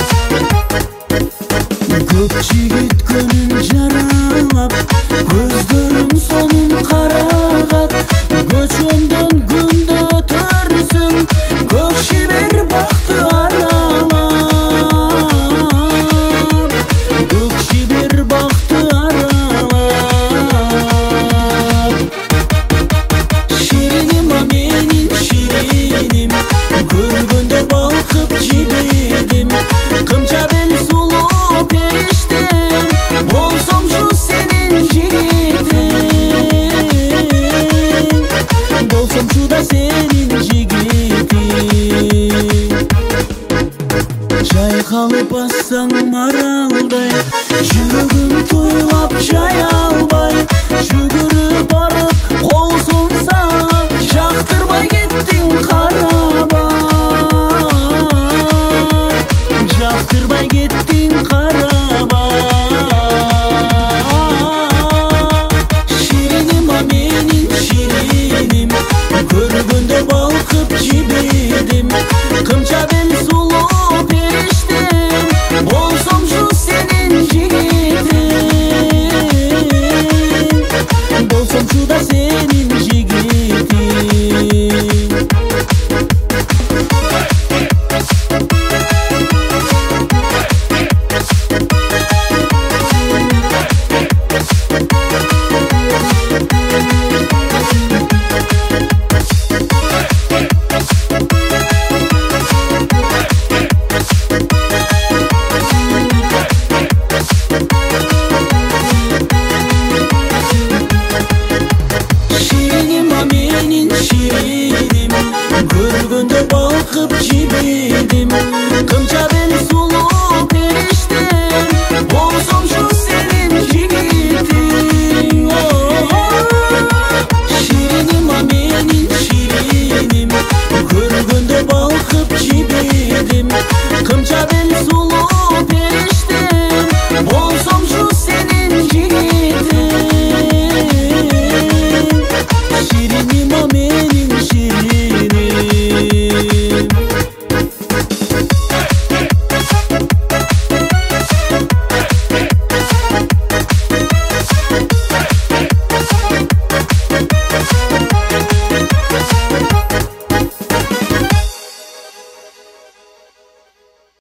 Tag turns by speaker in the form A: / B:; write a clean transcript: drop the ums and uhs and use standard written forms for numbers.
A: Көп жигит көнүн жаралап, көздөрүм сонун карагат. Көчөмдөн күндө өтөрсүң, көк шибер бакты аралап. Көк шибер бакты аралап. Шириним а менин шириним, көргөндө балкып жибедим. Кымча бел сулуу периштем, болсомчу сенин жигитиң. Болсомчу да сенин жигитиң. Жайкалып бассаң маралдай, жүрөгүм тойлап жая албай.